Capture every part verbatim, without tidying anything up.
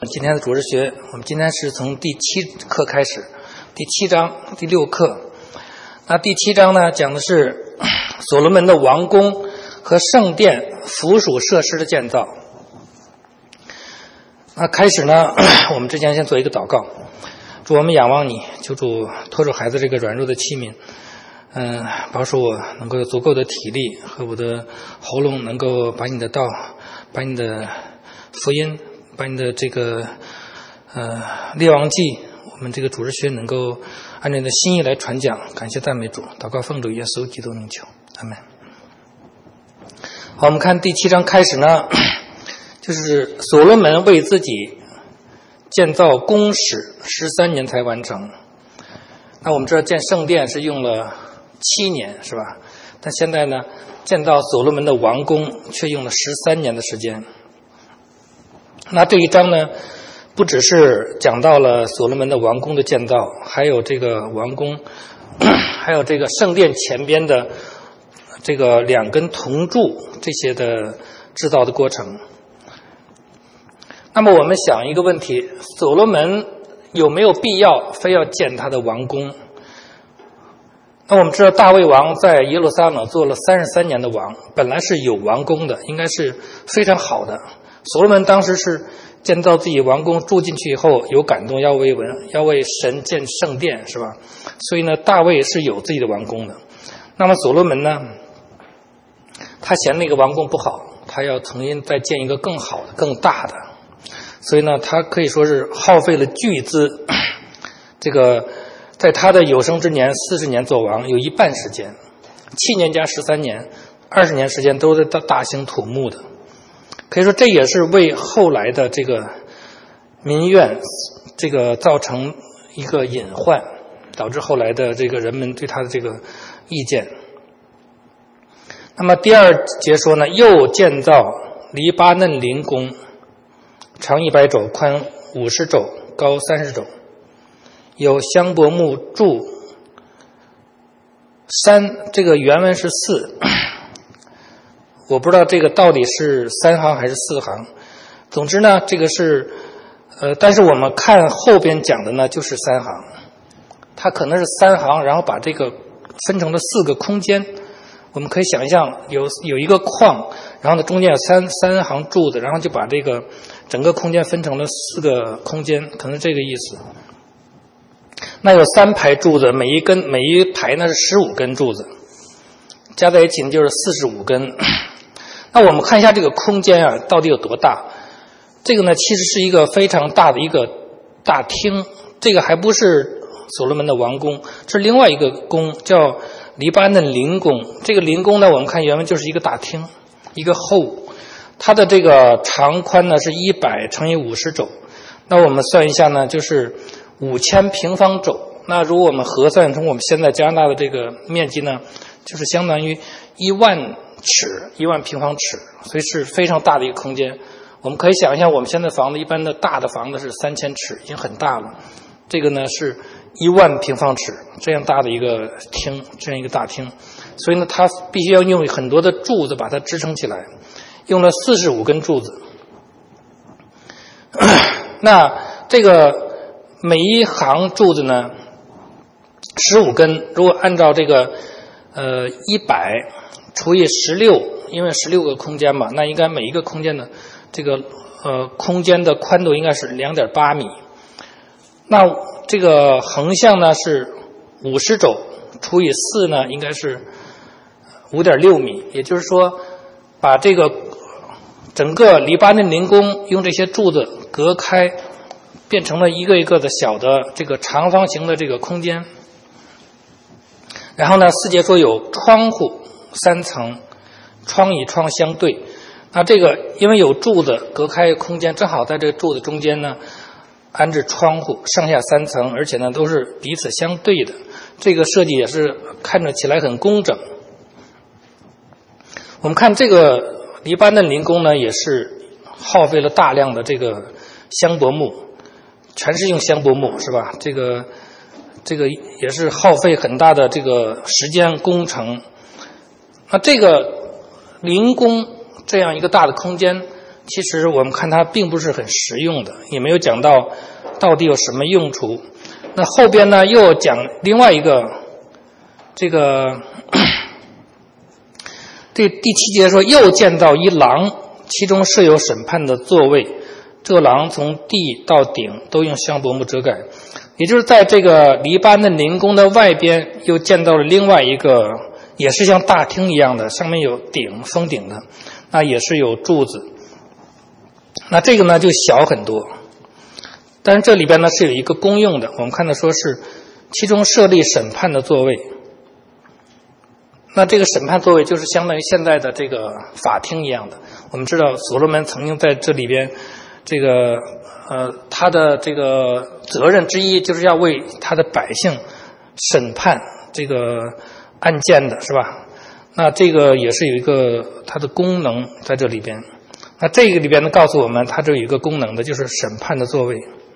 今天的主日学，我们今天是从第七课开始，第七章第六课。那第七章呢，讲的是所罗门的王宫和圣殿附属设施的建造。那开始呢，我们之前先做一个祷告，主，我们仰望你，求主托住孩子这个软弱的器皿，嗯，保守我能够有足够的体力和我的喉咙，能够把你的道，把你的福音，把你的这个呃列王记，我们这个主日学能够按照你的心意来传讲。感谢赞美主，祷告奉主耶稣基督名求，阿们。好，我们看第七章开始呢，就是所罗门为自己建造宫室十三年才完成。那我们知道建圣殿是用了七年，是吧？但现在呢，建造所罗门的王宫却用了十三年的时间。那这一章呢，不只是讲到了所罗门的王宫的建造，还有这个王宫，还有这个圣殿前边的这个两根铜柱这些的制造的过程。那么我们想一个问题，所罗门有没有必要非要建他的王宫？那我们知道大卫王在耶路撒冷做了三十三年的王，本来是有王宫的，应该是非常好的。所罗门当时是建造自己王宫，住进去以后有感动，要为文要为神建圣殿，是吧？所以呢，大卫是有自己的王宫的。那么所罗门呢，他嫌那个王宫不好，他要重新再建一个更好的更大的，所以呢，他可以说是耗费了巨资，这个在他的有生之年四十年做王，有一半时间，七年加十三年，二十年时间都是大大兴土木的。可以说这也是为后来的这个民怨这个造成一个隐患，导致后来的这个人们对他的这个意见。那么第二节说呢，又建造黎巴嫩林宫，长一百肘，宽五十肘，高三十肘，有香柏木柱三，这个原文是四，我不知道这个到底是三行还是四行。总之呢，这个是呃，但是我们看后边讲的呢就是三行，它可能是三行，然后把这个分成了四个空间。我们可以想象有有一个框，然后呢中间有三三行柱子，然后就把这个整个空间分成了四个空间，可能这个意思。那有三排柱子，每一根每一排呢是十五根柱子，加在一起呢就是四十五根。那我们看一下这个空间啊，到底有多大？这个呢，其实是一个非常大的一个大厅。这个还不是所罗门的王宫，这是另外一个宫，叫黎巴嫩林宫。这个林宫呢，我们看原文就是一个大厅，一个后。它的这个长宽呢是一百乘以五十肘。那我们算一下呢，就是五千平方肘。那如果我们核算成我们现在加拿大的这个面积呢，就是相当于一万尺，一万平方尺，所以是非常大的一个空间。我们可以想一下，我们现在房子一般的大的房子是三千尺，已经很大了。这个呢是一万平方尺，这样大的一个厅，这样一个大厅。所以呢，它必须要用很多的柱子把它支撑起来，用了四十五根柱子。那这个每一行柱子呢，十五根，如果按照这个呃一百除以十六，因为十六个空间嘛，那应该每一个空间的这个呃空间的宽度应该是 两点八米。那这个横向呢是五十肘，除以四呢应该是 五点六米，也就是说把这个整个黎巴嫩林宫用这些柱子隔开，变成了一个一个的小的这个长方形的这个空间。然后呢，四节说有窗户三层，窗与窗相对。那这个因为有柱子隔开空间，正好在这个柱子中间呢安置窗户，上下三层，而且呢都是彼此相对的。这个设计也是看着起来很工整。我们看这个黎巴嫩林宫呢，也是耗费了大量的这个香柏木，全是用香柏木，是吧？这个这个也是耗费很大的这个时间工程。那这个林宫这样一个大的空间， 其实我们看它并不是很实用的，也没有讲到到底有什么用处。那后边呢又讲另外一个，这个这第七节说，又见到一廊，其中设有审判的座位，这个廊从地到顶都用香柏木遮盖。也就是在这个黎巴嫩林宫的外边又见到了另外一个，也是像大厅一样的，上面有顶封顶的，那也是有柱子。那这个呢就小很多，但是这里边呢是有一个公用的，我们看到说是其中设立审判的座位。那这个审判座位就是相当于现在的这个法庭一样的。我们知道所罗门曾经在这里边这个呃他的这个责任之一就是要为他的百姓审判这个案件的，是吧？那这个也是有一个它的功能在这里边。那这个里边呢告诉我们它这有一个功能的，就是审判的座位。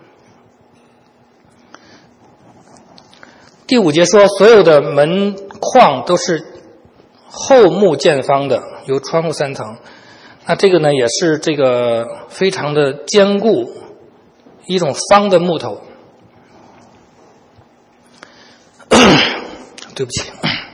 第五节说，所有的门框都是厚木见方的，有窗户三层。那这个呢也是这个非常的坚固，一种方的木头。对不起。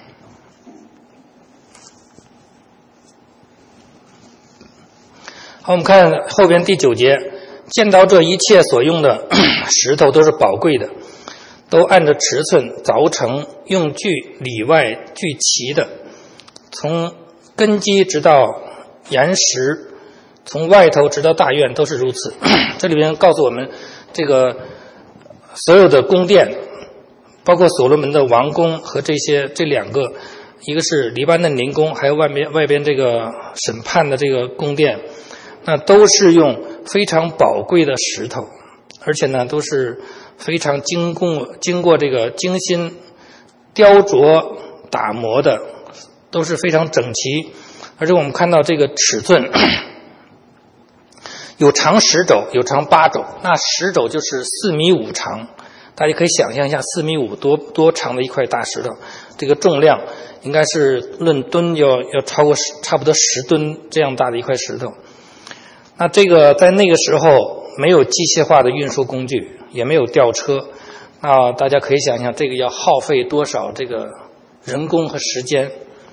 好，我们看后边第九节，见到这一切所用的石头都是宝贵的，都按着尺寸凿成，用锯里外锯齐的，从根基直到岩石，从外头直到大院都是如此。这里边告诉我们，这个所有的宫殿，包括所罗门的王宫和这些这两个，一个是黎巴嫩林宫，还有外边外边这个审判的这个宫殿，那都是用非常宝贵的石头，而且呢都是非常经过经过这个精心雕琢打磨的，都是非常整齐。而且我们看到这个尺寸有长十肘，有长八肘，那十肘就是四米五长，大家可以想象一下四米五多多长的一块大石头，这个重量应该是论吨要要超过差不多十吨这样大的一块石头。那这个在那个时候没有机械化的运输工具，也没有吊车，那大家可以想象这个要耗费多少这个人工和时间。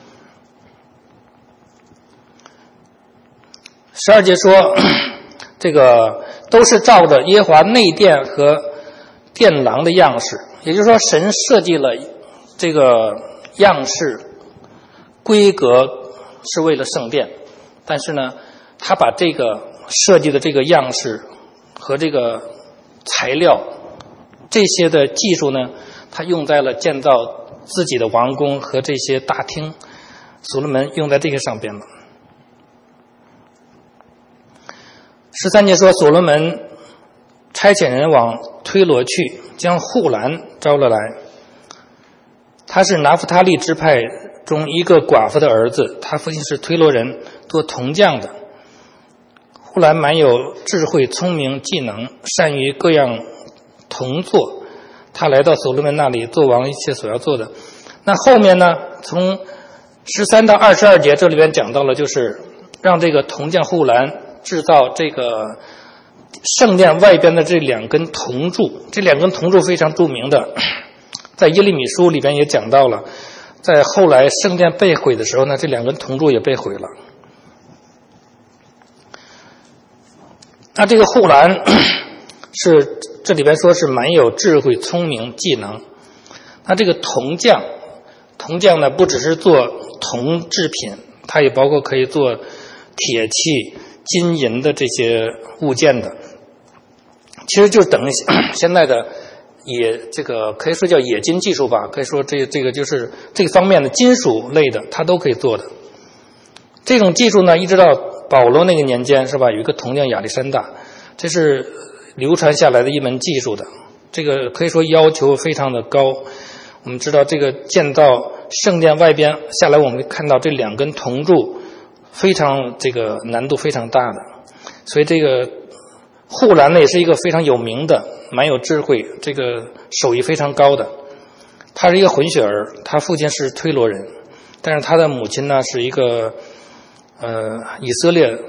十二节说，这个都是照着耶和华内殿和殿廊的样式，也就是说神设计了这个样式规格是为了圣殿，但是呢他把这个设计的这个样式和这个材料这些的技术呢，他用在了建造自己的王宫和这些大厅，所罗门用在这个上边了。十三节说，所罗门差遣人往推罗去，将户兰招了来。他是拿弗他利支派中一个寡妇的儿子，他父亲是推罗人，做铜匠的。户兰满有智慧、聪明、技能，善于各样铜作。他来到所罗门那里，做王一切所要做的。那后面呢，从十三到二十二节，这里边讲到了，就是让这个铜匠户兰制造这个圣殿外边的这两根铜柱，这两根铜柱非常著名的，在耶利米书里边也讲到了，在后来圣殿被毁的时候呢，这两根铜柱也被毁了。那这个户兰是这里边说是蛮有智慧、聪明、技能。那这个铜匠，铜匠呢不只是做铜制品，它也包括可以做铁器、金银的这些物件的，其实就等于现在的冶这个可以说叫冶金技术吧，可以说这这个就是这方面的金属类的，它都可以做的。这种技术呢，一直到保罗那个年间是吧？有一个铜匠亚历山大，这是流传下来的一门技术的，这个可以说要求非常的高。我们知道这个建造圣殿外边下来，我们看到这两根铜柱非常这个难度非常大的，所以这个户兰呢也是一个非常有名的，蛮有智慧，这个手艺非常高的。他是一个混血儿，他父亲是推罗人，但是他的母亲呢是一个呃以色列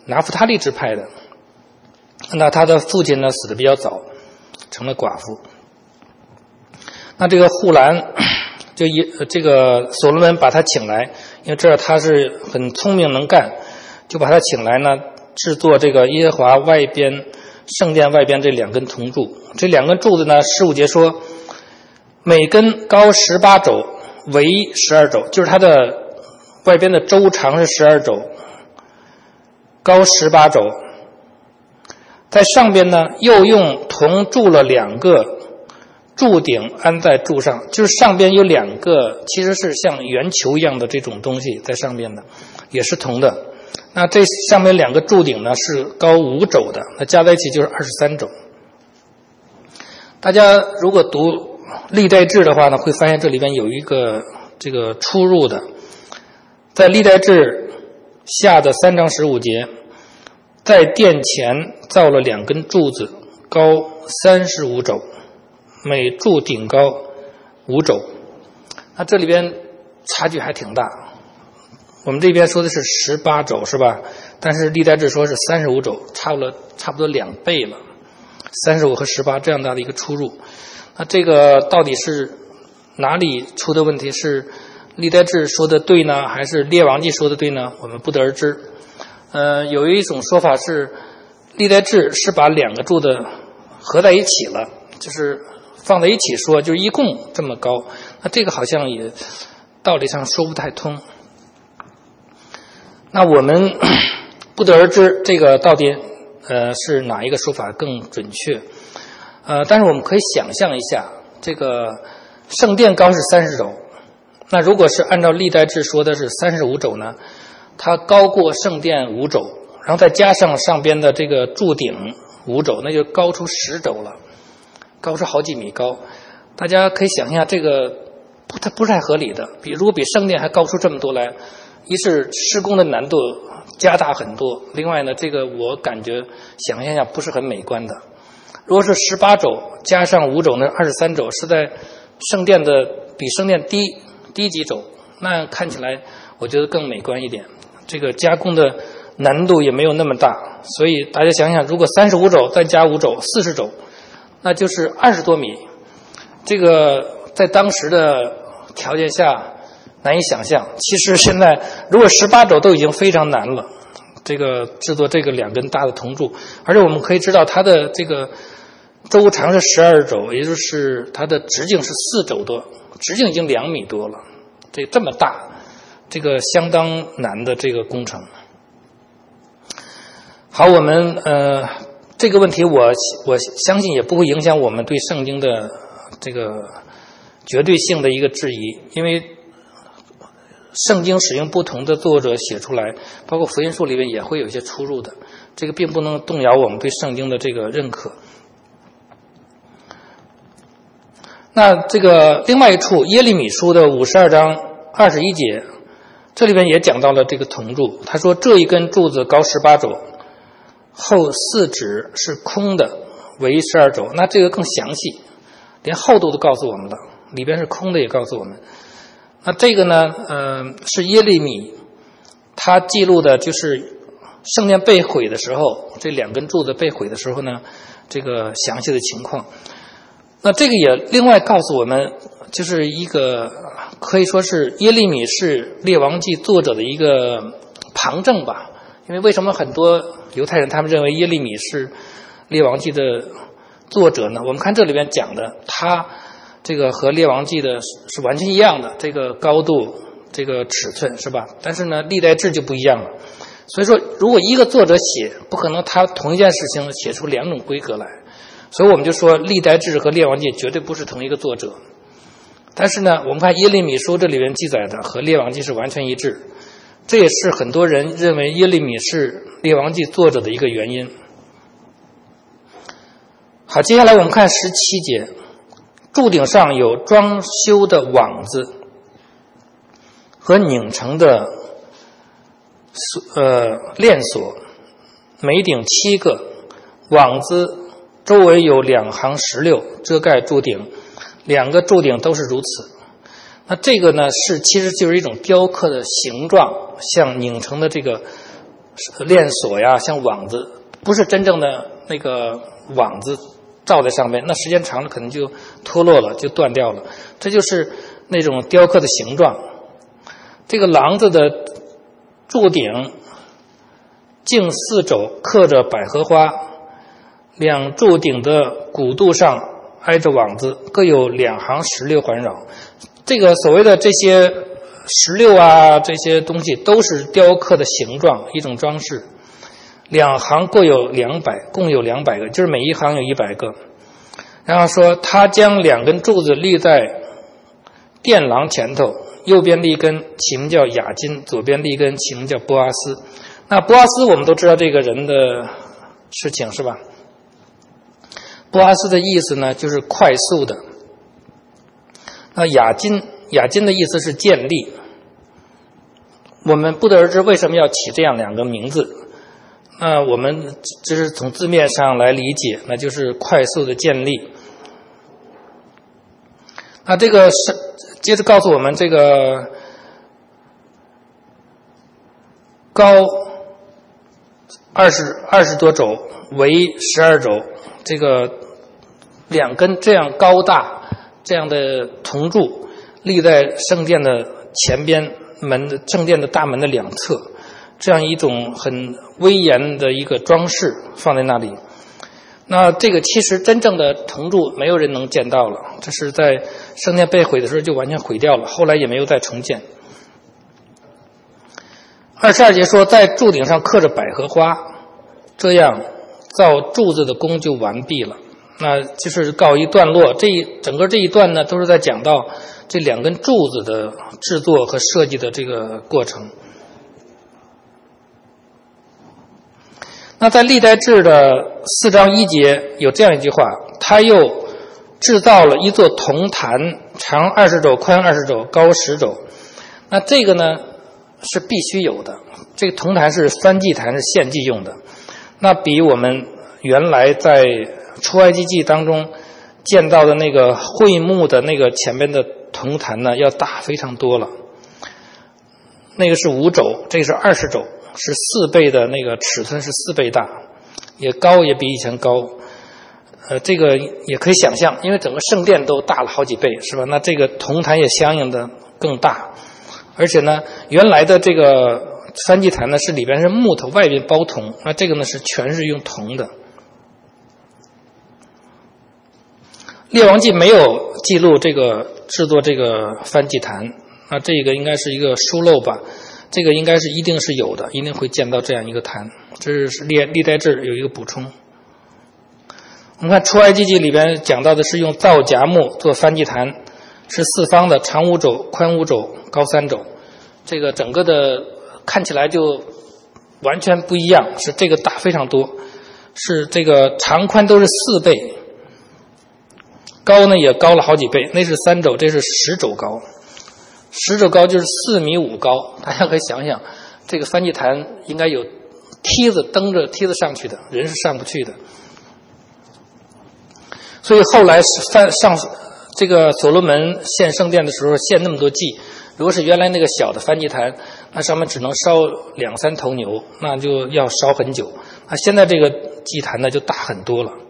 拿弗他利支派的。那他的父亲呢死得比较早，成了寡妇。那这个户兰就一这个所罗门把他请来，因为知道他是很聪明能干，就把他请来呢，制作这个耶和华外边圣殿外边这两根铜柱。这两根柱子呢，十五节说每根高十八肘，围十二肘，就是它的外边的周长是十二肘，高十八肘。在上边呢，又用铜铸了两个柱顶安在柱上，就是上边有两个其实是像圆球一样的这种东西在上边的，也是铜的。那这上面两个柱顶呢是高五肘的，那加在一起就是二十三肘。大家如果读历代志的话呢，会发现这里边有一个这个出入的。在历代志下的三章十五节，在殿前造了两根柱子，高三十五肘，每柱顶高五肘。那这里边差距还挺大，我们这边说的是十八肘是吧？但是历代志说是三十五肘，差不多差不多两倍了，三十五和十八这样大的一个出入。那这个到底是哪里出的问题？是历代志说的对呢，还是列王记说的对呢？我们不得而知。呃，有一种说法是历代志是把两个柱子合在一起了，就是放在一起说，就是一共这么高。那这个好像也道理上说不太通。那我们不得而知这个到底呃是哪一个说法更准确。呃，但是我们可以想象一下，这个圣殿高是三十肘，那如果是按照历代志说的是三十五肘呢，它高过圣殿五肘，然后再加上上边的这个柱顶五肘，那就高出十肘了，高出好几米高。大家可以想一下，这个不太不太合理的。比如果比圣殿还高出这么多来，一是施工的难度加大很多，另外呢，这个我感觉想象一下不是很美观的。如果是十八肘加上五肘呢，二十三肘是在圣殿的比圣殿低低几肘，那看起来我觉得更美观一点。这个加工的难度也没有那么大，所以大家想想，如果三十五肘再加五肘，四十肘，那就是二十多米。这个在当时的条件下难以想象。其实现在如果十八肘都已经非常难了，这个制作这个两根大的铜柱，而且我们可以知道它的这个周长是十二肘，也就是它的直径是四肘多，直径已经两米多了，这这么大，这个相当难的这个工程。好，我们呃这个问题我我相信也不会影响我们对圣经的这个绝对性的一个质疑，因为圣经使用不同的作者写出来，包括福音书里面也会有一些出入的，这个并不能动摇我们对圣经的这个认可。那这个另外一处耶利米书的五十二章二十一节，这里边也讲到了这个铜柱，他说这一根柱子高十八肘，厚四指，是空的，围十二肘。那这个更详细，连厚度都告诉我们了，里边是空的也告诉我们。那这个呢呃是耶利米他记录的，就是圣殿被毁的时候，这两根柱子被毁的时候呢，这个详细的情况。那这个也另外告诉我们，就是一个可以说是耶利米是列王记作者的一个旁证吧。因为为什么很多犹太人他们认为耶利米是列王记的作者呢？我们看这里边讲的，他这个和列王记的是完全一样的，这个高度这个尺寸是吧？但是呢历代志就不一样了。所以说如果一个作者写，不可能他同一件事情写出两种规格来，所以我们就说历代志和列王记绝对不是同一个作者。但是呢我们看耶利米书这里面记载的和列王记是完全一致，这也是很多人认为耶利米是列王记作者的一个原因。好，接下来我们看十七节，柱顶上有装修的网子和拧成的呃链锁，每顶七个，网子周围有两行石榴遮盖柱顶，两个柱顶都是如此。那这个呢是其实就是一种雕刻的形状，像拧成的这个链锁呀，像网子，不是真正的那个网子罩在上面，那时间长了可能就脱落了，就断掉了。这就是那种雕刻的形状。这个廊子的柱顶径四肘刻着百合花，两柱顶的骨肚上挨着网子，各有两行石榴环绕。这个所谓的这些石榴啊，这些东西都是雕刻的形状，一种装饰。两行各有两百，共有两百个，就是每一行有一百个。然后说，他将两根柱子立在殿廊前头，右边立一根，起名叫雅金；左边立一根，起名叫波阿斯。那波阿斯我们都知道这个人的事情是吧？波阿斯的意思呢，就是快速的。那雅金，雅金的意思是建立。我们不得而知为什么要起这样两个名字。那我们只是从字面上来理解，那就是快速的建立。那这个是接着告诉我们，这个高二十二十多肘，围十二肘，这个两根这样高大这样的铜柱立在圣殿的前边门的正殿的大门的两侧，这样一种很威严的一个装饰放在那里。那这个其实真正的铜柱没有人能见到了，这是在圣殿被毁的时候就完全毁掉了，后来也没有再重建。二十二节说，在柱顶上刻着百合花，这样造柱子的工就完毕了。那就是告一段落。这一整个这一段呢，都是在讲到这两根柱子的制作和设计的这个过程。那在历代志的四章一节有这样一句话，他又制造了一座铜坛，长二十肘，宽二十肘，高十肘。那这个呢是必须有的，这个铜坛是燔祭坛，是献祭用的。那比我们原来在出埃及记当中见到的那个会幕的那个前面的铜坛呢要大非常多了。那个是五肘，这个是二十肘，是四倍的那个尺寸，是四倍大，也高，也比以前高。呃，这个也可以想象，因为整个圣殿都大了好几倍，是吧？那这个铜坛也相应的更大。而且呢，原来的这个燔祭坛呢是里边是木头，外边包铜，那这个呢是全是用铜的。列王记没有记录这个制作这个燔祭坛，那这个应该是一个疏漏吧。这个应该是一定是有的，一定会见到这样一个坛。这是历历代志有一个补充。我们看出埃及记里边讲到的是用皂荚木做燔祭坛，是四方的，长五肘，宽五肘，高三肘。这个整个的看起来就完全不一样，是这个大非常多，是这个长宽都是四倍，高呢也高了好几倍，那是三肘，这是十肘高。十肘高就是四米五高，大家可以想想，这个燔祭坛应该有梯子，蹬着梯子上去的，人是上不去的。所以后来上上这个所罗门献圣殿的时候献那么多祭，如果是原来那个小的燔祭坛，那上面只能烧两三头牛，那就要烧很久。那现在这个祭坛呢就大很多了。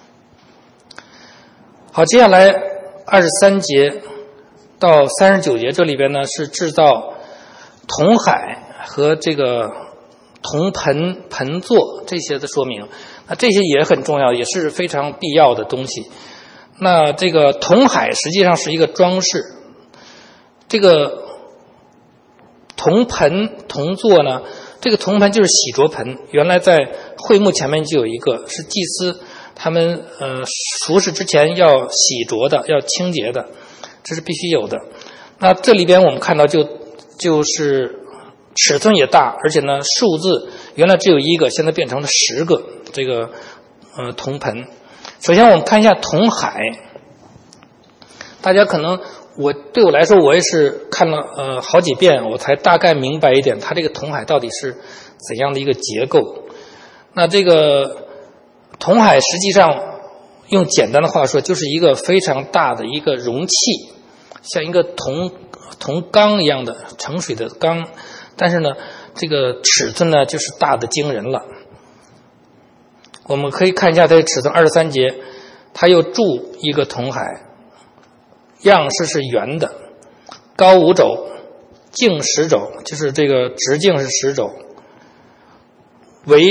好，接下来二十三节到三十九节这里边呢是制造铜海和这个铜盆盆座这些的说明。那这些也很重要，也是非常必要的东西。那这个铜海实际上是一个装饰，这个铜盆铜座呢，这个铜盆就是洗濯盆，原来在会幕前面就有一个，是祭司他们呃服侍之前要洗濯的，要清洁的，这是必须有的。那这里边我们看到就就是尺寸也大，而且呢数字原来只有一个，现在变成了十个这个呃铜盆。首先我们看一下铜海，大家可能我对我来说我也是看了呃好几遍，我才大概明白一点它这个铜海到底是怎样的一个结构。那这个铜海实际上用简单的话说就是一个非常大的一个容器，像一个铜铜缸一样的盛水的缸，但是呢这个尺寸呢就是大的惊人了。我们可以看一下它的尺寸二十三节，它又铸一个铜海，样式是圆的，高五肘，径十肘，就是这个直径是十肘，围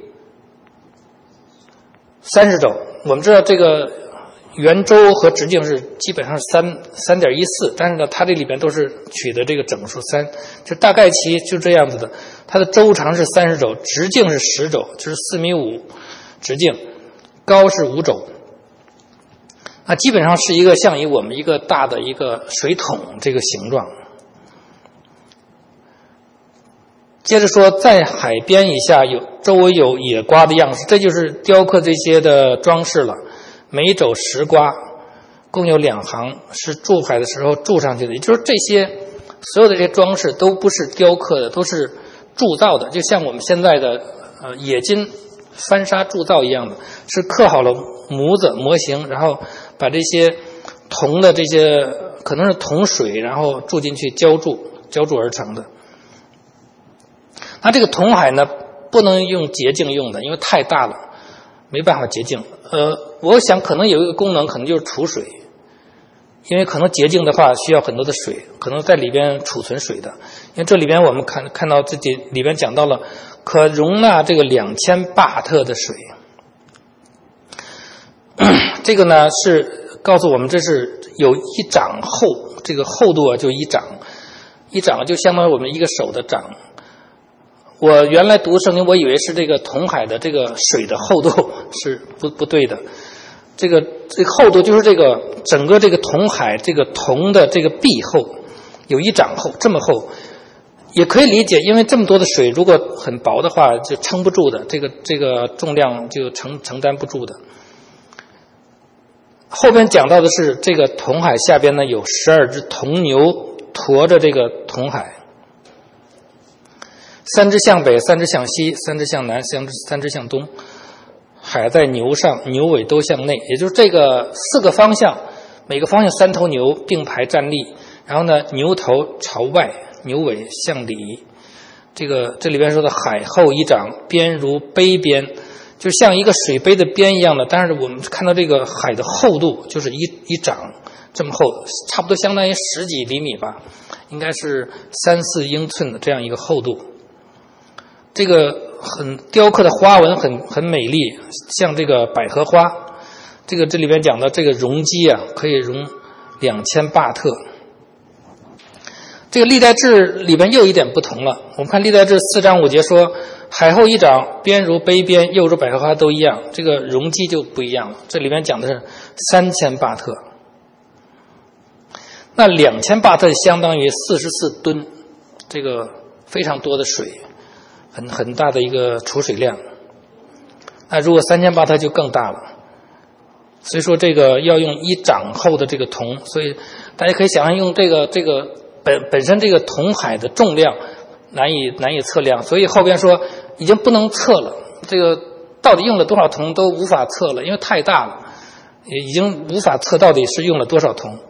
三十肘。我们知道这个圆周和直径是基本上是三三点一四，但是呢，它这里边都是取的这个整数三，就大概其就这样子的。它的周长是三十肘，直径是十肘，就是四米五直径，高是五肘。那基本上是一个像以我们一个大的一个水桶这个形状。接着说，在海边以下有周围有野瓜的样式，这就是雕刻这些的装饰了。每肘十瓜，共有两行，是筑海的时候筑上去的。也就是这些所有的这些装饰都不是雕刻的，都是铸造的，就像我们现在的呃冶金翻砂铸造一样的，是刻好了模子模型，然后把这些铜的这些可能是铜水，然后注进去浇铸浇铸而成的。那这个铜海呢，不能用洁净用的，因为太大了，没办法洁净。呃，我想可能有一个功能，可能就是储水，因为可能洁净的话需要很多的水，可能在里边储存水的。因为这里边我们看看到这里边讲到了可容纳这个两千巴特的水，这个呢是告诉我们这是有一掌厚，这个厚度啊就一掌，一掌就相当于我们一个手的掌。我原来读圣经，我以为是这个铜海的这个水的厚度，是不不对的。这个这个厚度就是这个整个这个铜海这个铜的这个壁厚有一掌厚，这么厚也可以理解，因为这么多的水如果很薄的话就撑不住的，这个这个重量就承承担不住的。后边讲到的是这个铜海下边呢有十二只铜牛驮着这个铜海。三只向北，三只向西，三只向南，三只三只向东。海在牛上，牛尾都向内，也就是这个四个方向，每个方向三头牛并排站立，然后呢，牛头朝外，牛尾向里。这个这里边说的海厚一掌，边如杯边，就像一个水杯的边一样的。但是我们看到这个海的厚度就是一一掌这么厚，差不多相当于十几厘米吧，应该是三四英寸的这样一个厚度。这个很雕刻的花纹很很美丽，像这个百合花。这个这里边讲的这个容积啊，可以容两千巴特。这个历代志里边又有一点不同了。我们看历代志四章五节说，海厚一掌，边如杯边，又如百合花都一样，这个容积就不一样了。这里边讲的是三千巴特。那两千巴特相当于四十四吨，这个非常多的水。很很大的一个储水量，那如果三千巴特就更大了。所以说这个要用一掌厚的这个铜，所以大家可以想象用这个这个本本身这个铜海的重量难以难以测量，所以后边说已经不能测了，这个到底用了多少铜都无法测了，因为太大了，已经无法测到底是用了多少铜。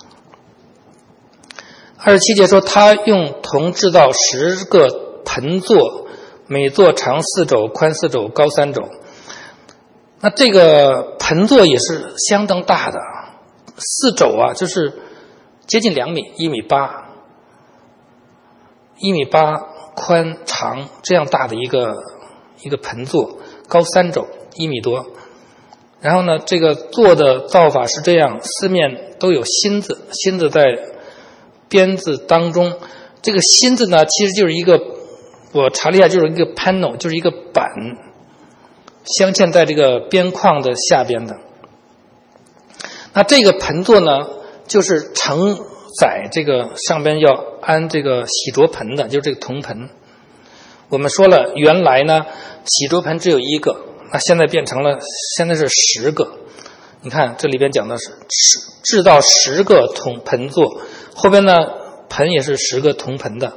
二十七节说他用铜制造十个盆座，每座长四肘，宽四肘，高三肘。那这个盆座也是相当大的，四肘啊，就是接近两米，一米八，一米八宽长这样大的一个一个盆座，高三肘，一米多。然后呢，这个座的造法是这样，四面都有心字，心字在边字当中。这个心字呢，其实就是一个。我查了一下，就是一个 panel， 就是一个板，镶嵌在这个边框的下边的。那这个盆座呢，就是承载这个上边要安这个洗濯盆的，就是这个铜盆。我们说了，原来呢洗濯盆只有一个，那现在变成了现在是十个。你看这里边讲的是制造十个铜盆座，后边呢盆也是十个铜盆的。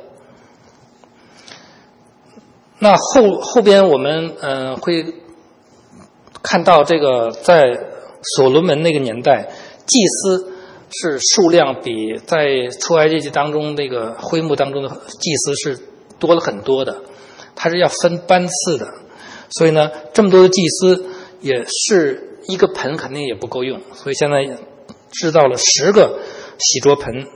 那后后边我们呃会看到这个在所罗门那个年代，祭司是数量比在出埃及记当中那个会幕当中的祭司是多了很多的，它是要分班次的，所以呢，这么多的祭司也是一个盆肯定也不够用，所以现在制造了十个洗濯盆。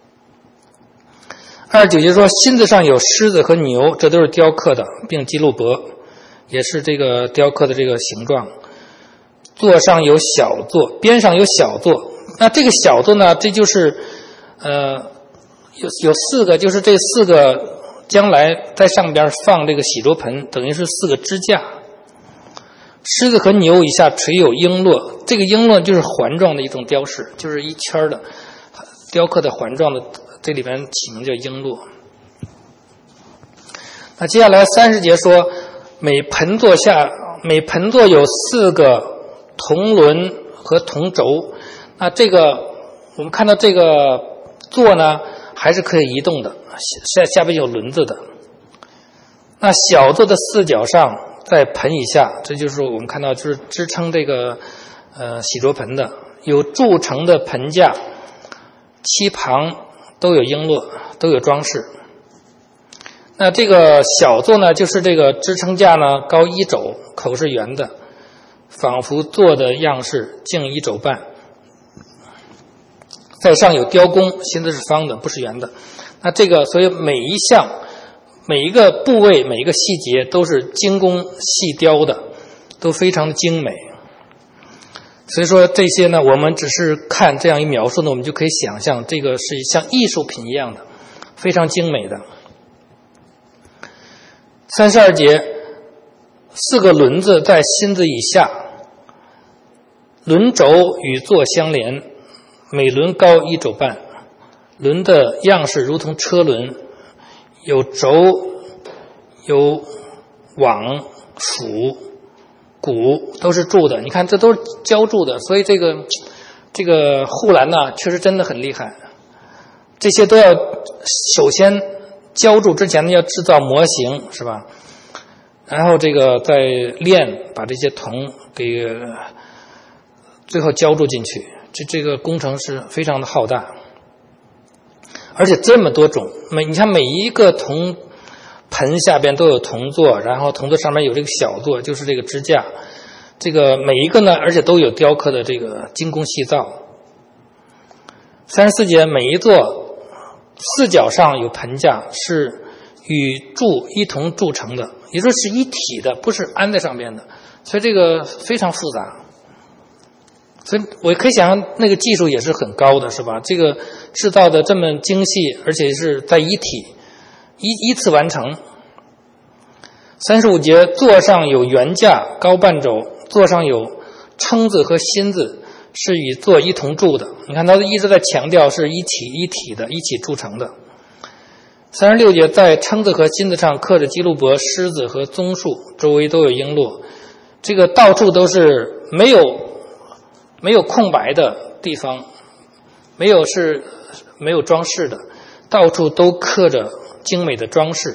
二十九节说，心子上有狮子和牛，这都是雕刻的，并基路伯也是这个雕刻的这个形状。座上有小座，边上有小座。那这个小座呢，这就是呃有有四个，就是这四个将来在上边放这个洗濯盆，等于是四个支架。狮子和牛以下垂有璎珞，这个璎珞就是环状的一种雕饰，就是一圈的雕刻的环状的，这里边起名叫璎珞。那接下来三十节说，每盆座下每盆座有四个铜轮和铜轴。那这个我们看到这个座呢还是可以移动的，下下边有轮子的。那小座的四角上在盆以下，这就是我们看到就是支撑这个呃洗濯盆的，有铸成的盆架，七旁都有璎珞，都有装饰。那这个小座呢，就是这个支撑架呢高一肘，口是圆的，仿佛座的样式，径一肘半。在上有雕工，心子是方的，不是圆的。那这个所以每一项每一个部位每一个细节都是精工细雕的，都非常的精美。所以说这些呢，我们只是看这样一描述呢，我们就可以想象这个是像艺术品一样的，非常精美的。三十二节，四个轮子在心子以下，轮轴与座相连，每轮高一肘半，轮的样式如同车轮，有轴，有网、杵、鼓，都是铸的。你看，这都是浇铸的，所以这个这个护栏呢，确实真的很厉害。这些都要首先浇铸之前呢，要制造模型，是吧？然后这个再炼，把这些铜给最后浇铸进去。这这个工程是非常的浩大，而且这么多种，每你看每一个铜盆下边都有铜座，然后铜座上面有这个小座，就是这个支架。这个每一个呢，而且都有雕刻的这个精工细造。三十四节，每一座四角上有盆架，是与柱一同铸成的，也就是一体的，不是安在上边的，所以这个非常复杂。所以我可以想象那个技术也是很高的，是吧？这个制造的这么精细，而且是在一体依依次完成。三十五节，座上有圆架，高半肘，座上有撑子和心子，是与座一同铸的。你看他一直在强调是一体一体的，一起铸成的。三十六节，在撑子和心子上刻着基路伯、狮子和棕树，周围都有璎珞，这个到处都是没有没有空白的地方，没有是没有装饰的，到处都刻着精美的装饰。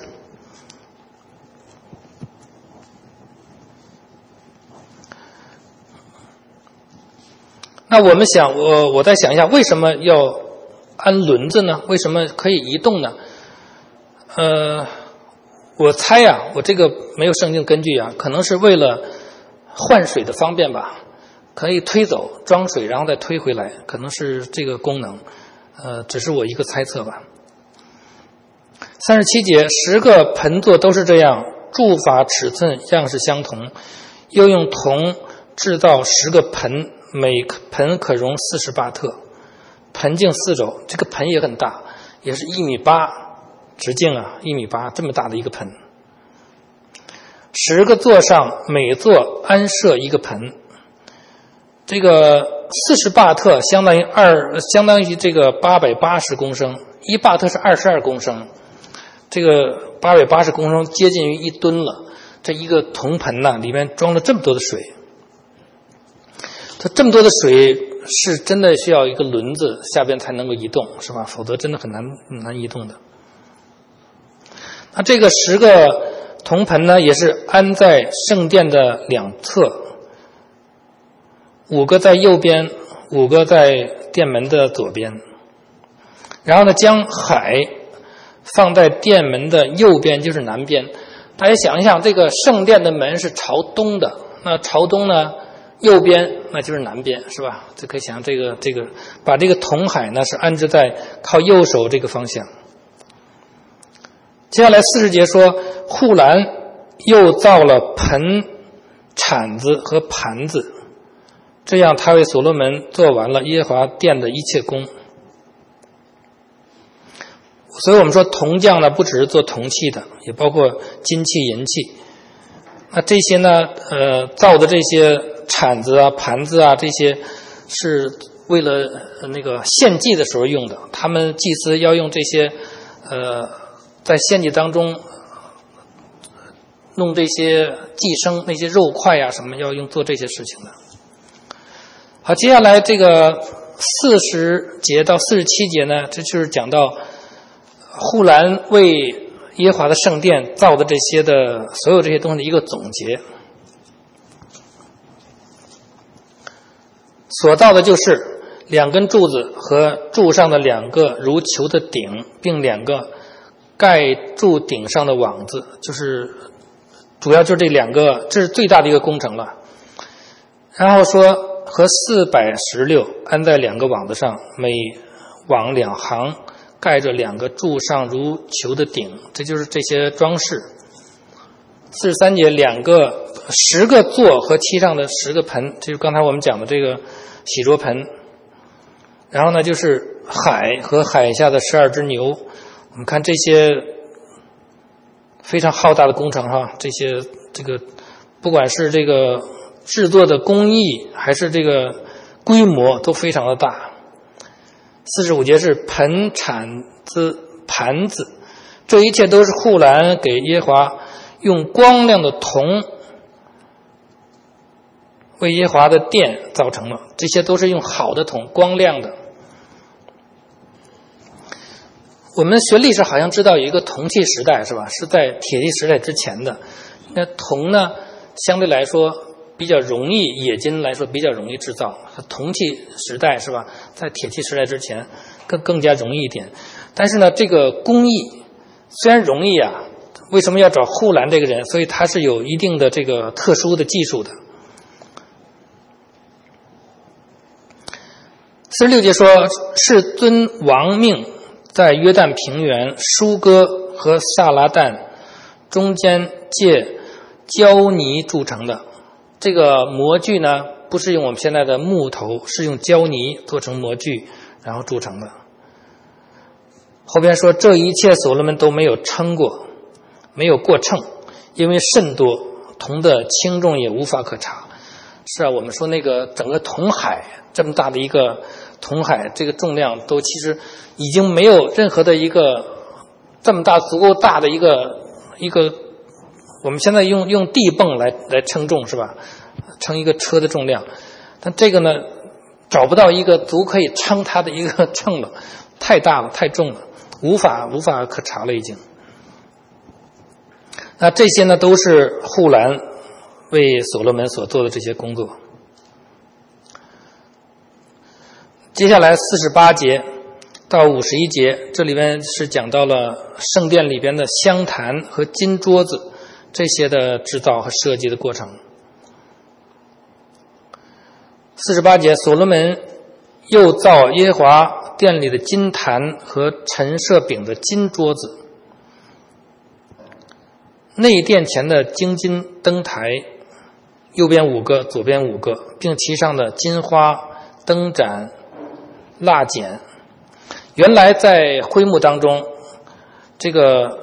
那我们想，我我再想一下，为什么要安轮子呢？为什么可以移动呢？呃，我猜啊，我这个没有圣经根据啊，可能是为了换水的方便吧。可以推走装水，然后再推回来，可能是这个功能，呃，只是我一个猜测吧。三十七节，十个盆座都是这样，铸法尺寸样式相同，又用铜制造十个盆，每盆可容四十巴特，盆径四肘，这个盆也很大，也是一米八直径啊，一米八这么大的一个盆。十个座上每座安设一个盆。这个四十巴特相当于二，相当于这个八百八十公升，一巴特是二十二公升，这个八百八十公升接近于一吨了。这一个铜盆呢，里面装了这么多的水，它这么多的水是真的需要一个轮子下边才能够移动，是吧？否则真的很难很难移动的。那这个十个铜盆呢，也是安在圣殿的两侧。五个在右边，五个在殿门的左边。然后呢，将海放在殿门的右边，就是南边。大家想一想，这个圣殿的门是朝东的，那朝东呢，右边那就是南边，是吧？就可以想这个这个把这个铜海呢是安置在靠右手这个方向。接下来四十节说，户兰又造了盆、铲子和盘子，这样他为所罗门做完了耶和华殿的一切工。所以我们说铜匠呢，不只是做铜器的，也包括金器、银器。那这些呢，呃，造的这些铲子啊、盘子啊，这些是为了那个献祭的时候用的。他们祭司要用这些，呃，在献祭当中弄这些祭牲、那些肉块啊什么，要用做这些事情的。好，接下来这个四十节到四十七节呢，这就是讲到户兰为耶和华的圣殿造的这些的所有这些东西的一个总结。所造的就是两根柱子和柱上的两个如球的顶，并两个盖住顶上的网子，就是主要就是这两个，这是最大的一个工程了。然后说和四百石榴安在两个网子上，每网两行，盖着两个柱上如球的顶，这就是这些装饰。四十三节，两个十个座和其上的十个盆，就是刚才我们讲的这个洗濯盆。然后呢，就是海和海下的十二只牛。我们看这些非常浩大的工程哈，这些这个不管是这个制作的工艺还是这个规模都非常的大。四十五节是盆、铲子、盘子，这一切都是户兰给耶和华用光亮的铜为耶和华的殿造成了，这些都是用好的铜，光亮的。我们学历史好像知道有一个铜器时代，是吧？是在铁器时代之前的。那铜呢，相对来说比较容易，冶金来说比较容易制造。铜器时代是吧，在铁器时代之前更更加容易一点。但是呢，这个工艺虽然容易啊，为什么要找户兰这个人？所以他是有一定的这个特殊的技术的。四十六节说，是遵王命在约旦平原舒哥和萨拉旦中间借胶泥铸成的。这个模具呢，不是用我们现在的木头，是用胶泥做成模具然后铸成的。后边说，这一切所罗门都没有称过，没有过秤，因为甚多，铜的轻重也无法可查。是啊，我们说那个整个铜海这么大的一个铜海，这个重量都其实已经没有任何的一个这么大足够大的一个一个，我们现在用用地泵来来称重是吧？称一个车的重量，但这个呢找不到一个足可以称它的一个秤了，太大了，太重了，无法无法可查了已经。那这些呢都是户兰为所罗门所做的这些工作。接下来四十八节到五十一节，这里边是讲到了圣殿里边的香坛和金桌子这些的制造和设计的过程。四十八节，所罗门又造耶和华殿里的金坛和陈设饼的金桌子，内殿前的金金灯台，右边五个，左边五个，并其上的金花、灯盏、蜡剪。原来在灰幕当中，这个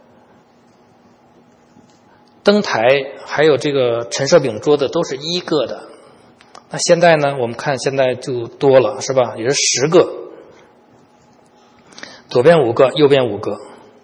灯台还有这个陈设饼桌子都是一个的，那现在呢，我们看现在就多了，是吧？也是十个，左边五个，右边五个。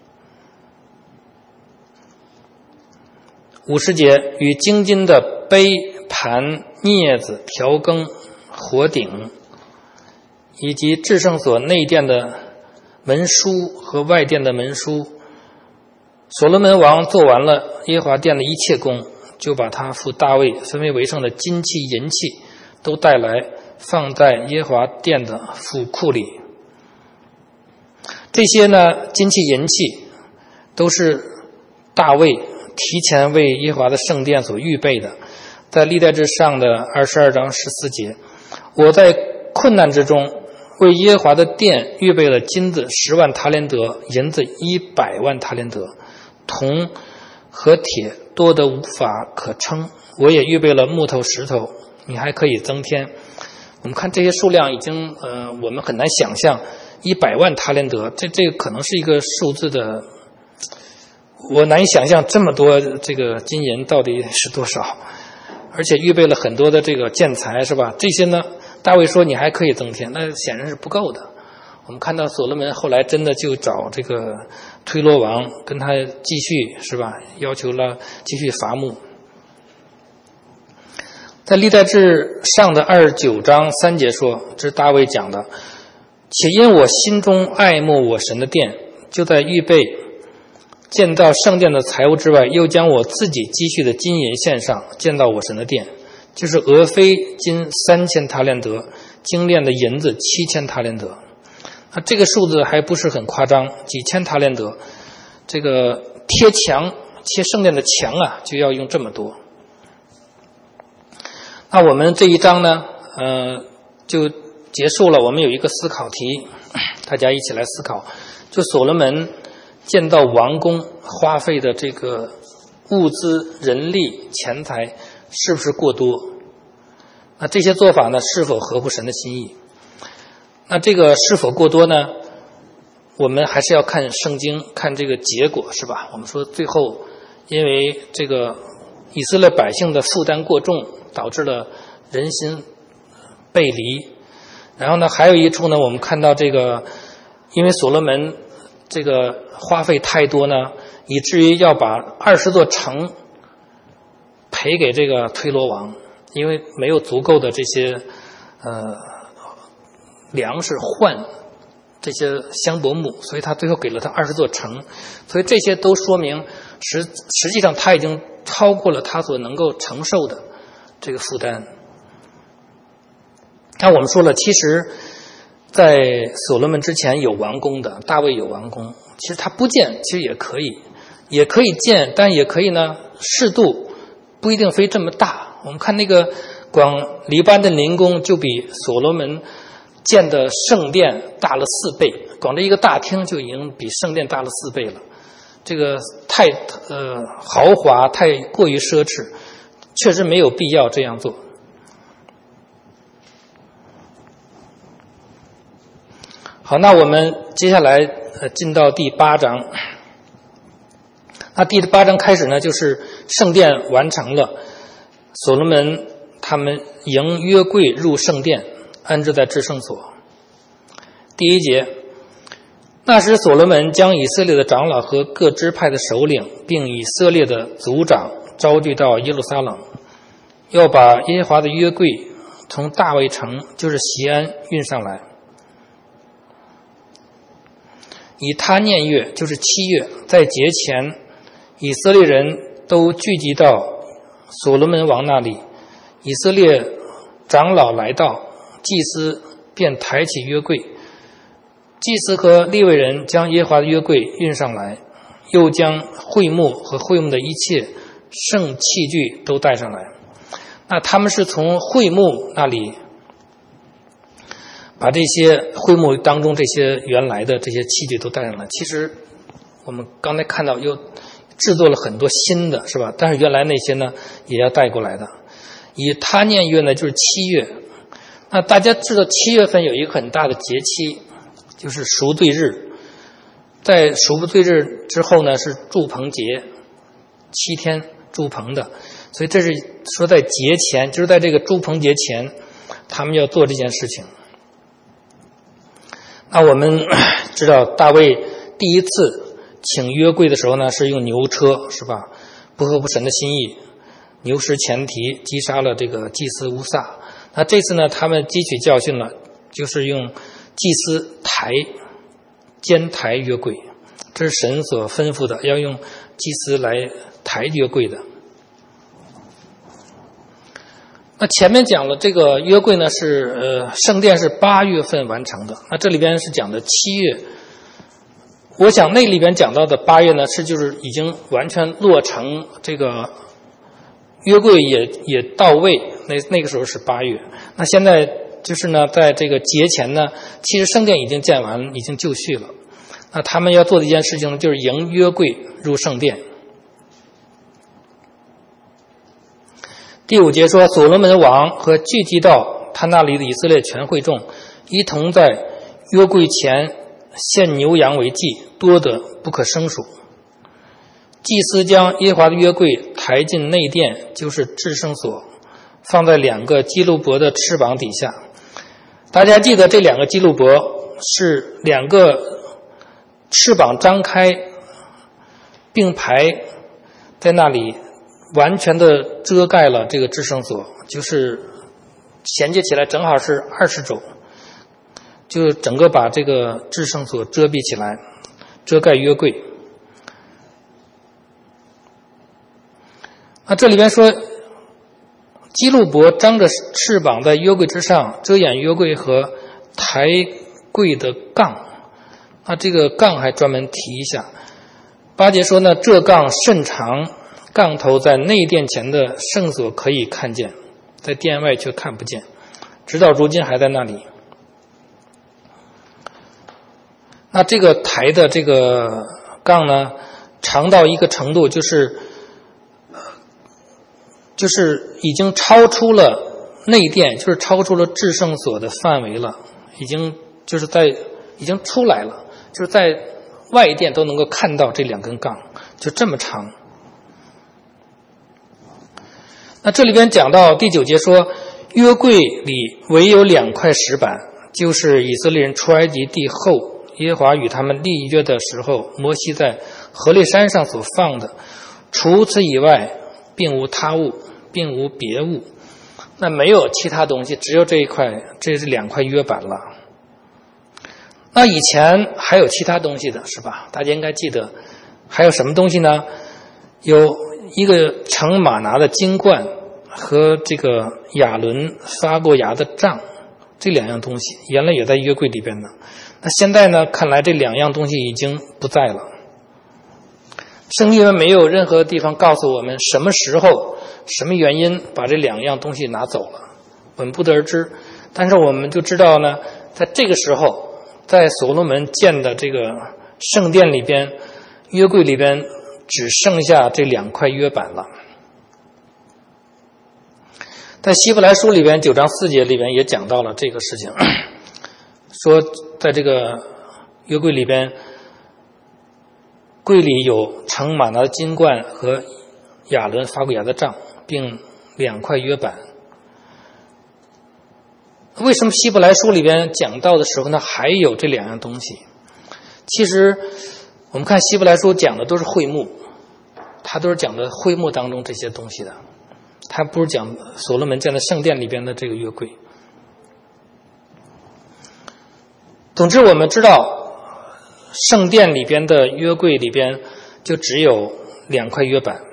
五十节，与精金的杯、盘、镊子、调羹、火鼎，以及至圣所内殿的门书和外殿的门书，所罗门王做完了耶和华殿的一切工，就把他父大卫分为为圣的金器、银器都带来，放在耶和华殿的府库里。 这些呢金器银器都是大卫提前为耶和华的圣殿所预备的。在历代志上的二十二章十四节，我在困难之中为耶和华的殿预备了金子十万塔连德，银子一百万塔连德，铜和铁多得无法可称。我也预备了木头石头，你还可以增添。我们看这些数量已经呃，我们很难想象一百万塔连德，这这可能是一个数字的，我难以想象这么多这个金银到底是多少。而且预备了很多的这个建材，是吧？这些呢，大卫说你还可以增添，那显然是不够的。我们看到所罗门后来真的就找这个推罗王跟他继续，是吧？要求了继续伐木。在历代志上的二十九章三节说，这是大卫讲的，且因我心中爱慕我神的殿，就在预备建造圣殿的财物之外，又将我自己积蓄的金银献上，建造我神的殿，就是俄非金三千塔连德，精炼的银子七千塔连德。那这个数字还不是很夸张，几千塔连德，这个贴墙贴圣殿的墙啊，就要用这么多。那我们这一章呢，呃，就结束了。我们有一个思考题，大家一起来思考，就所罗门建造王宫花费的这个物资、人力、钱财是不是过多？那这些做法呢，是否合乎神的心意？那这个是否过多呢？我们还是要看圣经，看这个结果，是吧？我们说最后因为这个以色列百姓的负担过重，导致了人心背离。然后呢，还有一处呢，我们看到这个因为所罗门这个花费太多呢，以至于要把二十座城赔给这个推罗王，因为没有足够的这些呃粮食换这些香柏木，所以他最后给了他二十座城。所以这些都说明实实际上他已经超过了他所能够承受的这个负担。那我们说了，其实在所罗门之前有王宫的，大卫有王宫，其实他不建其实也可以，也可以建，但也可以呢适度，不一定非这么大。我们看那个光黎巴嫩林宫就比所罗门建的圣殿大了四倍，光这一个大厅就已经比圣殿大了四倍了。这个太呃豪华，太过于奢侈，确实没有必要这样做。好，那我们接下来呃进到第八章。那第八章开始呢，就是圣殿完成了，所罗门他们迎约柜入圣殿，安置在至圣所。第一节，那时所罗门将以色列的长老和各支派的首领，并以色列的族长招聚到耶路撒冷，要把耶和华的约柜从大卫城，就是锡安运上来。以他念月，就是七月，在节前，以色列人都聚集到所罗门王那里，以色列长老来到，祭司便抬起约柜，祭司和利未人将耶和华的约柜运上来，又将会幕和会幕的一切圣器具都带上来。那他们是从会幕那里把这些会幕当中这些原来的这些器具都带上来。其实我们刚才看到又制作了很多新的，是吧？但是原来那些呢也要带过来的。以他念月呢就是七月。那大家知道七月份有一个很大的节期，就是赎罪日。在赎罪日之后呢是住棚节，七天住棚的。所以这是说在节前，就是在这个住棚节前他们要做这件事情。那我们知道大卫第一次请约柜的时候呢是用牛车，是吧？不合乎神的心意，牛失前蹄，击杀了这个祭司乌撒。那这次呢他们汲取教训了，就是用祭司抬肩抬约柜，这是神所吩咐的，要用祭司来抬约柜的。那前面讲了这个约柜呢是呃圣殿是八月份完成的，那这里边是讲的七月我想那里边讲到的八月呢，是就是已经完全落成，这个约柜也也到位，那那个时候是八月。那现在就是呢，在这个节前呢，其实圣殿已经建完，已经就绪了。那他们要做的一件事情呢，就是迎约柜入圣殿。第五节说，所罗门王和聚集到他那里的以色列全会众，一同在约柜前献牛羊为祭，多得不可胜数。祭司将耶和华的约柜抬进内殿，就是至圣所，放在两个基路伯的翅膀底下。大家记得这两个基路伯是两个翅膀张开并排在那里，完全的遮盖了这个至圣所，就是衔接起来正好是二十肘，就整个把这个至圣所遮蔽起来，遮盖约柜。那这里边说，基路伯张着翅膀在约柜之上，遮掩约柜和抬柜的杠。那这个杠还专门提一下。八节说呢，这杠甚长，杠头在内殿前的圣所可以看见，在殿外却看不见，直到如今还在那里。那这个抬的这个杠呢，长到一个程度，就是就是已经超出了内殿，就是超出了至圣所的范围了，已经就是在已经出来了，就是在外殿都能够看到这两根杠，就这么长。那这里边讲到第九节说，约柜里唯有两块石板，就是以色列人出埃及地后，耶和华与他们立约的时候，摩西在何烈山上所放的，除此以外并无他物，并无别物。那没有其他东西，只有这一块，这是两块约板了。那以前还有其他东西的，是吧？大家应该记得还有什么东西呢？有一个盛玛拿的金罐和这个亚伦发过芽的杖，这两样东西原来也在约柜里边呢。那现在呢，看来这两样东西已经不在了。圣经没有任何地方告诉我们什么时候、什么原因把这两样东西拿走了，我们不得而知。但是我们就知道呢，在这个时候，在所罗门建的这个圣殿里边，约柜里边只剩下这两块约板了。在希伯来书里边九章四节里边也讲到了这个事情，说在这个约柜里边，柜里有盛玛拿的金罐和亚伦发过芽的杖，并两块约板。为什么希伯来书里边讲到的时候呢，还有这两样东西？其实我们看希伯来书讲的都是会幕，它都是讲的会幕当中这些东西的，它不是讲所罗门建的圣殿里边的这个约柜。总之我们知道圣殿里边的约柜里边就只有两块约板。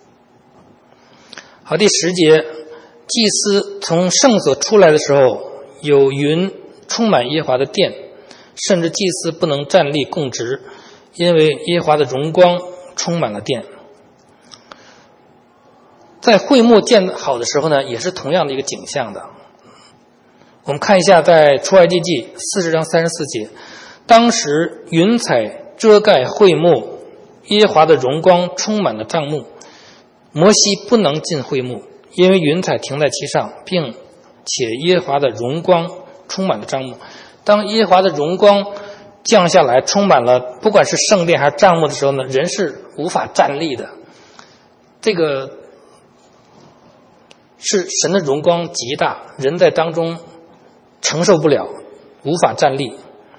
好，第十节，祭司从圣所出来的时候，有云充满耶和华的殿，甚至祭司不能站立供职，因为耶和华的荣光充满了殿。在会幕建好的时候呢，也是同样的一个景象的。我们看一下在出埃及记四十章三十四节，当时云彩遮盖会幕，耶和华的荣光充满了帐幕，摩西不能进会幕，因为云彩停在其上，并且耶和华的荣光充满了帐幕。当耶和华的荣光降下来，充满了不管是圣殿还是帐幕的时候呢，人是无法站立的。这个是神的荣光极大，人在当中承受不了，无法站立。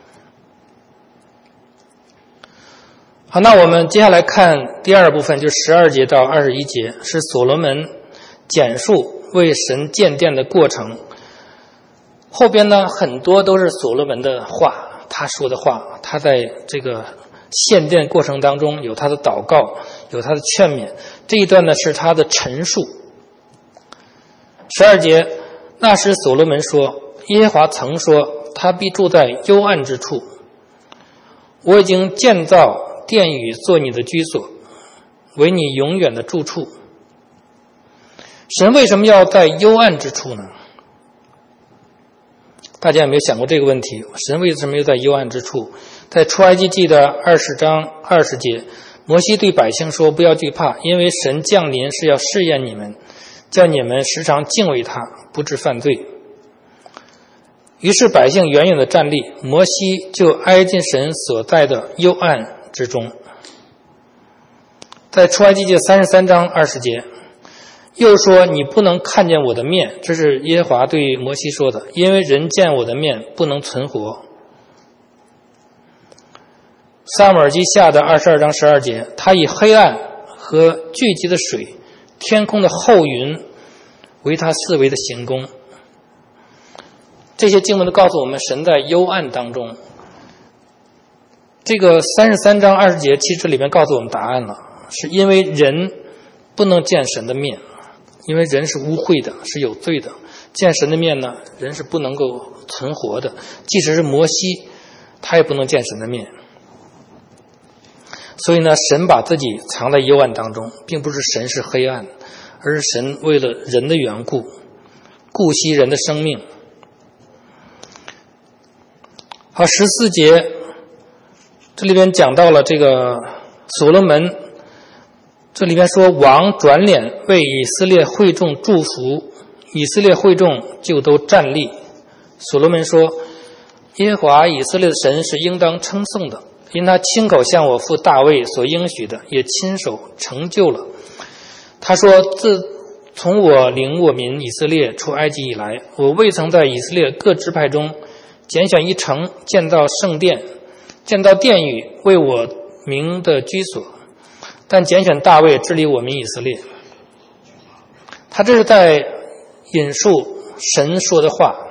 好，那我们接下来看第二部分，就是十二节到二十一节，是所罗门简述为神建殿的过程。后边呢，很多都是所罗门的话，他说的话，他在这个献殿过程当中有他的祷告，有他的劝勉。这一段呢是他的陈述。十二节，那时所罗门说，耶和华曾说，他必住在幽暗之处， 我已经建造殿宇做你的居所，为你永远的住处。神为什么要在幽暗之处呢？大家有没有想过这个问题？神为什么要在幽暗之处？在出埃及记的二十章二十节，摩西对百姓说，不要惧怕，因为神降临是要试验你们，叫你们时常敬畏他，不致犯罪。于是百姓远远的站立，摩西就挨进神所在的幽暗之中。在出埃及记三十三章二十节，又说，你不能看见我的面，这是耶和华对摩西说的，因为人见我的面不能存活。撒母耳记下的二十二章十二节，他以黑暗和聚集的水，天空的厚云为他四围的行宫。这些经文都告诉我们，神在幽暗当中。这个三十三章二十节其实里面告诉我们答案了，是因为人不能见神的面，因为人是污秽的，是有罪的，见神的面呢，人是不能够存活的。即使是摩西，他也不能见神的面。所以呢，神把自己藏在幽暗当中，并不是神是黑暗，而是神为了人的缘故，顾惜人的生命。好，十四节这里边讲到了这个所罗门，这里边说，王转脸为以色列会众祝福，以色列会众就都站立。所罗门说，耶和华以色列的神是应当称颂的，因他亲口向我父大卫所应许的，也亲手成就了。他说，自从我领我民以色列出埃及以来，我未曾在以色列各支派中拣选一城，建造圣殿，建造殿宇，为我名的居所，但拣选大卫治理我民以色列。他这是在引述神说的话。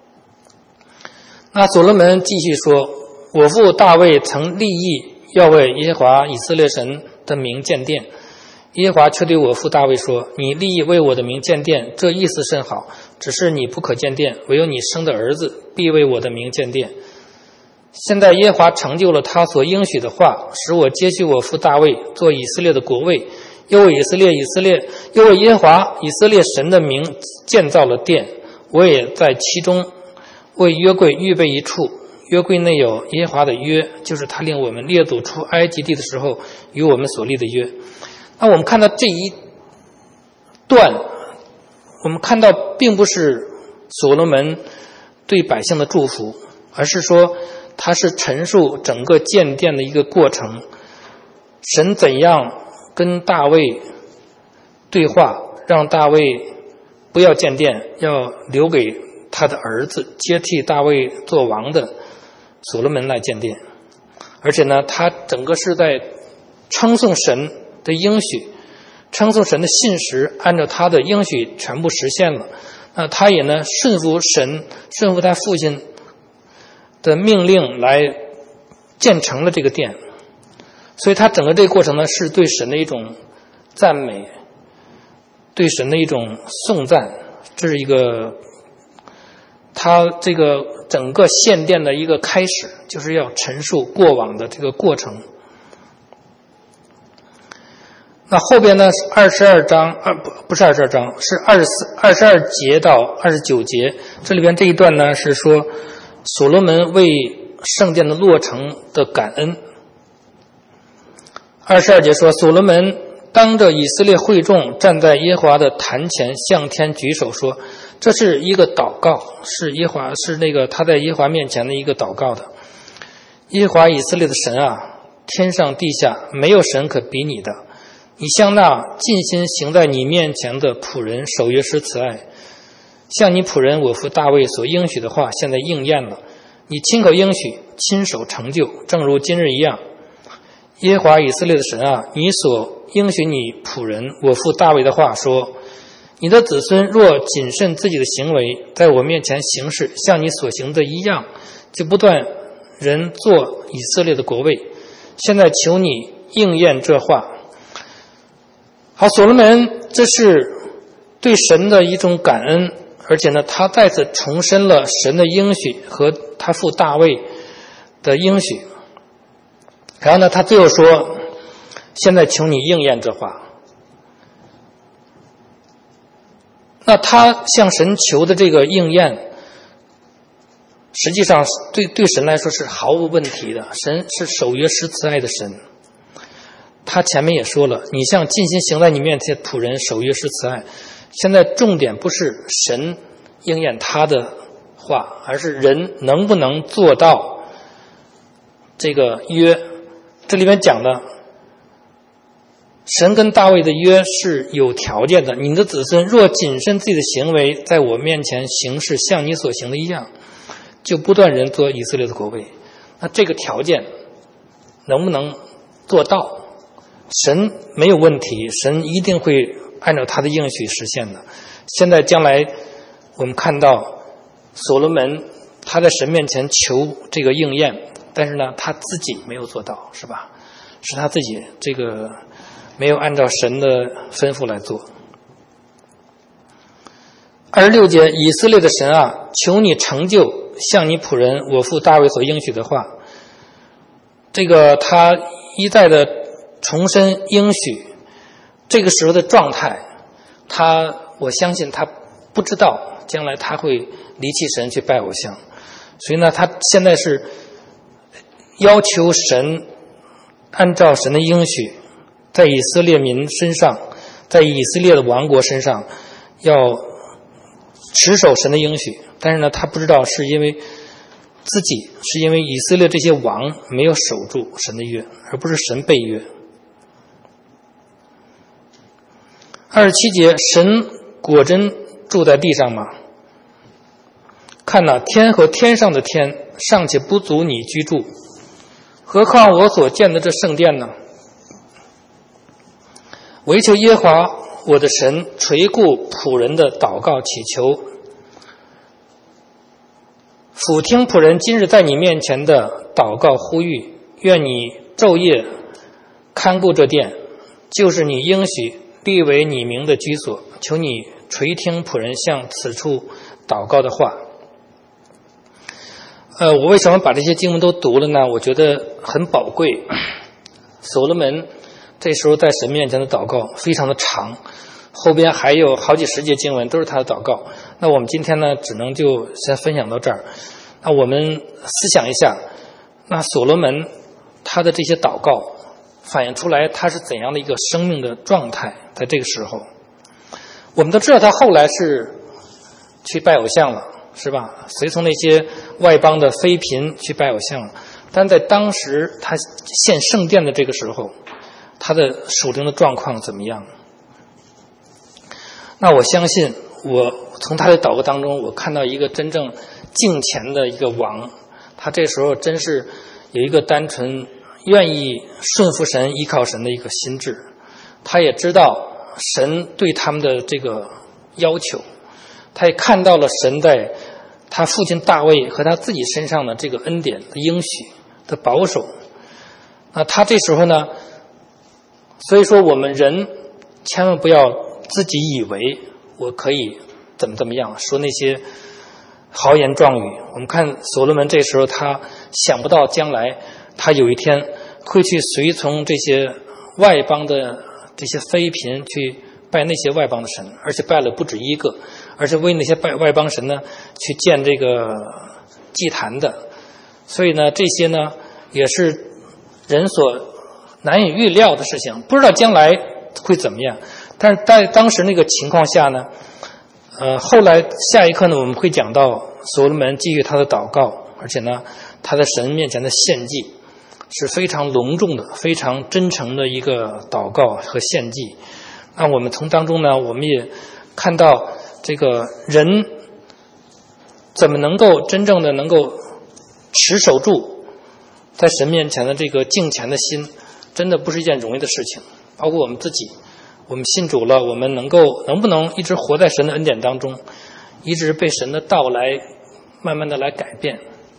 那所罗门继续说，我父大卫曾立意要为耶和华以色列神的名建殿，耶和华却对我父大卫说，你立意为我的名建殿，这意思甚好，只是你不可建殿，唯有你生的儿子必为我的名建殿。现在耶和华成就了他所应许的话，使我接续我父大卫做以色列的国位，又为以色列以色列又为耶和华以色列神的名建造了殿，我也在其中为约柜预备一处，约柜内有耶和华的约，就是他领我们列祖出埃及地的时候与我们所立的约。那我们看到这一段，我们看到并不是所罗门对百姓的祝福，而是说他是陈述整个建殿的一个过程，神怎样跟大卫对话，让大卫不要建殿，要留给他的儿子接替大卫做王的所罗门来建殿。而且呢，他整个是在称颂神的应许，称颂神的信实，按照他的应许全部实现了。那他也呢顺服神，顺服他父亲的命令来建成了这个殿。所以他整个这个过程呢，是对神的一种赞美，对神的一种颂赞。这是一个他这个整个献殿的一个开始，就是要陈述过往的这个过程。那后边呢，二十二章，二不不是二十二章，是二十四、二十二节到二十九节。这里边这一段呢，是说所罗门为圣殿的落成的感恩。二十二节说，所罗门当着以色列会众站在耶和华的坛前，向天举手说，这是一个祷告，是耶和华是那个他在耶和华面前的一个祷告的。耶和华以色列的神啊，天上地下没有神可比你的。你向那尽心行在你面前的仆人守约施慈爱，向你仆人我父大卫所应许的话现在应验了，你亲口应许，亲手成就，正如今日一样。耶和华以色列的神啊，你所应许你仆人我父大卫的话说，你的子孙若谨慎自己的行为，在我面前行事像你所行的一样，就不断人做以色列的国位。现在求你应验这话。好，所罗门这是对神的一种感恩，而且呢，他再次重申了神的应许和他父大卫的应许。 然后呢，他最后说：“现在求你应验这话。”那他向神求的这个应验，实际上对对神来说是毫无问题的。神是守约施慈爱的神。他前面也说了，你向尽心行在你面前仆人守约施慈爱。现在重点不是神应验他的话，而是人能不能做到这个约。这里面讲的神跟大卫的约是有条件的，你的子孙若谨慎自己的行为，在我面前行事像你所行的一样，就不断人做以色列的国位。那这个条件能不能做到？神没有问题，神一定会按照他的应许实现的。现在将来我们看到所罗门他在神面前求这个应验，但是呢他自己没有做到，是吧？是他自己这个没有按照神的吩咐来做。二十六节，以色列的神啊，求你成就像你仆人我父大卫所应许的话。这个他一再的重申应许，这个时候的状态，他我相信他不知道将来他会离弃神去拜偶像，所以呢，他现在是要求神按照神的应许，在以色列民身上，在以色列的王国身上，要持守神的应许。但是呢，他不知道是因为自己，是因为以色列这些王没有守住神的约，而不是神背约。二十七节，神果真住在地上吗？看哪，天和天上的天尚且不足你居住，何况我所建的这圣殿呢？唯求耶和华我的神垂顾仆人的祷告祈求，俯听仆人今日在你面前的祷告呼吁，愿你昼夜看顾这殿，就是你应许立为你名的居所，求你垂听仆人向此处祷告的话。呃，我为什么把这些经文都读了呢？我觉得很宝贵。所罗门这时候在神面前的祷告非常的长，后边还有好几十节经文都是他的祷告。那我们今天呢，只能就先分享到这儿。那我们思想一下，那所罗门他的这些祷告反映出来他是怎样的一个生命的状态。在这个时候，我们都知道他后来是去拜偶像了，是吧？随从那些外邦的妃嫔去拜偶像了。但在当时他献圣殿的这个时候，他的属灵的状况怎么样？那我相信，我从他的祷告当中，我看到一个真正敬虔的一个王，他这时候真是有一个单纯愿意顺服神、依靠神的一个心智。他也知道神对他们的这个要求，他也看到了神在他父亲大卫和他自己身上的这个恩典的应许的保守。那他这时候呢，所以说我们人千万不要自己以为我可以怎么怎么样，说那些豪言壮语。我们看所罗门这时候他想不到将来他有一天会去随从这些外邦的这些妃嫔去拜那些外邦的神，而且拜了不止一个，而且为那些拜外邦神呢去建这个祭坛的。所以呢，这些呢也是人所难以预料的事情，不知道将来会怎么样。但是在当时那个情况下呢，呃，后来下一课呢我们会讲到所罗门继续他的祷告，而且呢他在神面前的献祭是非常隆重的、非常真诚的一个祷告和献祭。那我们从当中呢，我们也看到这个人怎么能够真正的能够持守住在神面前的这个敬虔的心，真的不是一件容易的事情。包括我们自己，我们信主了，我们能够能不能一直活在神的恩典当中，一直被神的道来慢慢的来改变。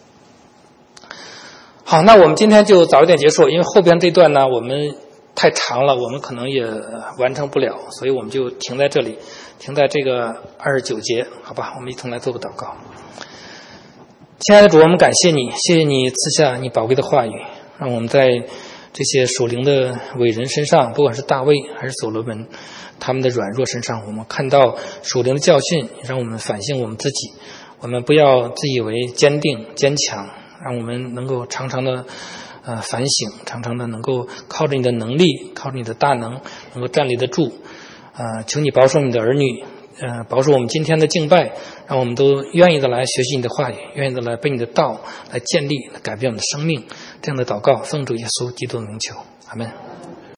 好，那我们今天就早一点结束，因为后边这段呢我们太长了，我们可能也完成不了，所以我们就停在这里，停在这个二十九节，好吧？我们一同来做个祷告。亲爱的主，我们感谢你，谢谢你赐下你宝贵的话语，让我们在这些属灵的伟人身上，不管是大卫还是所罗门，他们的软弱身上，我们看到属灵的教训，让我们反省我们自己。我们不要自以为坚定坚强，让我们能够常常的呃反省，常常的能够靠着你的能力，靠着你的大能，能够站立得住。呃，求你保守你的儿女，呃，保守我们今天的敬拜，让我们都愿意的来学习你的话语，愿意的来被你的道来建立，来改变我们的生命。这样的祷告，奉主耶稣基督的名求，阿们。